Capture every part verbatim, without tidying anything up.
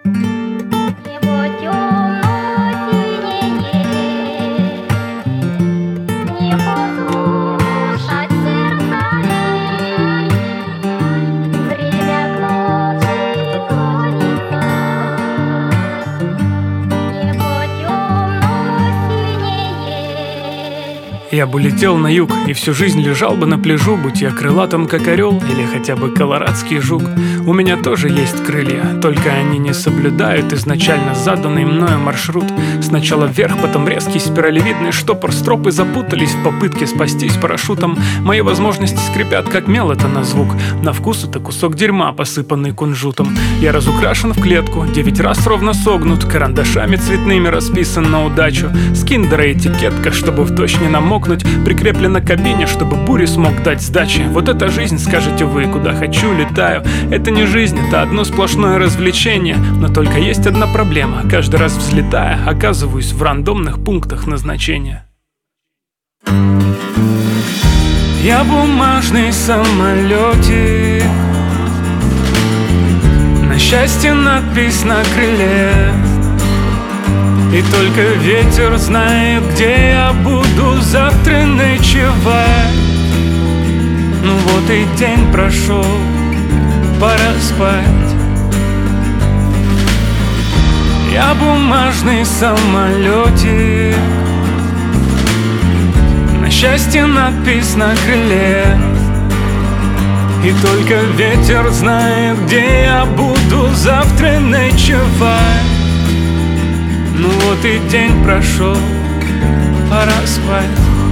Небо темно-синее, не послушать сердца лей. Время к ночи клонится, небо темно-синее. Я бы летел на юг и всю жизнь лежал бы на пляжу, будь я крылатым, как орел, или хотя бы колорадский жук. У меня тоже есть крылья, только они не соблюдают изначально заданный мною маршрут. Сначала вверх, потом резкий спиралевидный штопор. Стропы запутались в попытке спастись парашютом. Мои возможности скрипят, как мел это на звук. На вкус это кусок дерьма, посыпанный кунжутом. Я разукрашен в клетку, девять раз ровно согнут, карандашами цветными расписан на удачу. С киндера этикетка, чтобы в дождь не намокнуть, прикреплена к кабине, чтобы бури смог дать сдачи. Вот эта жизнь, скажете вы, куда хочу, летаю. Это не жизнь, это одно сплошное развлечение. Но только есть одна проблема: каждый раз взлетая, оказываюсь в рандомных пунктах назначения. Я бумажный самолетик, на счастье надпись на крыле. И только ветер знает, где я буду завтра ночевать. Ну вот и день прошел, пора спать. Я бумажный самолетик, на счастье надпись на крыле. И только ветер знает, где я буду завтра ночевать. Ну вот и день прошел, пора спать.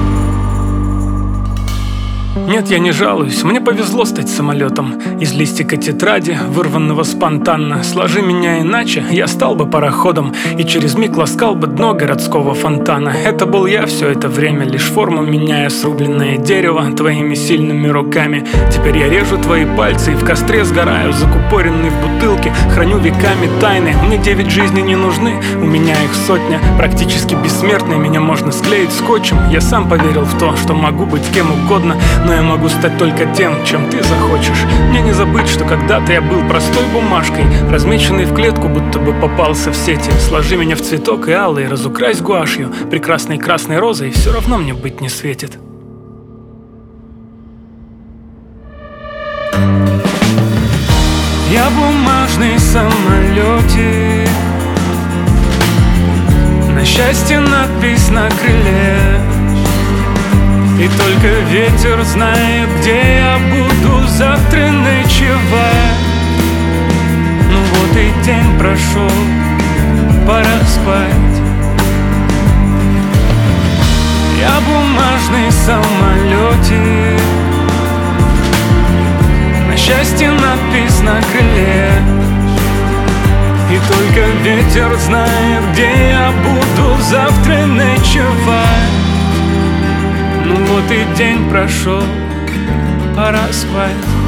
Нет, я не жалуюсь, мне повезло стать самолетом. Из листика тетради, вырванного спонтанно. Сложи меня иначе, я стал бы пароходом и через миг ласкал бы дно городского фонтана. Это был я все это время, лишь форму меняя срубленное дерево твоими сильными руками. Теперь я режу твои пальцы и в костре сгораю, закупоренный в бутылке, храню веками тайны. Мне девять жизней не нужны, у меня их сотня. Практически бессмертный, меня можно склеить скотчем. Я сам поверил в то, что могу быть кем угодно, но я могу стать только тем, чем ты захочешь. Мне не забыть, что когда-то я был простой бумажкой, размеченной в клетку, будто бы попался в сети. Сложи меня в цветок и алый, разукрась гуашью, прекрасной красной розой, все равно мне быть не светит. Я бумажный самолетик, на счастье надпись на крыле. И только ветер знает, где я буду завтра ночевать. Ну вот и день прошел, пора спать. Я бумажный самолетик, на счастье надпись на крыле. И только ветер знает, где я буду завтра ночевать. Ну вот и день прошел, пора спать.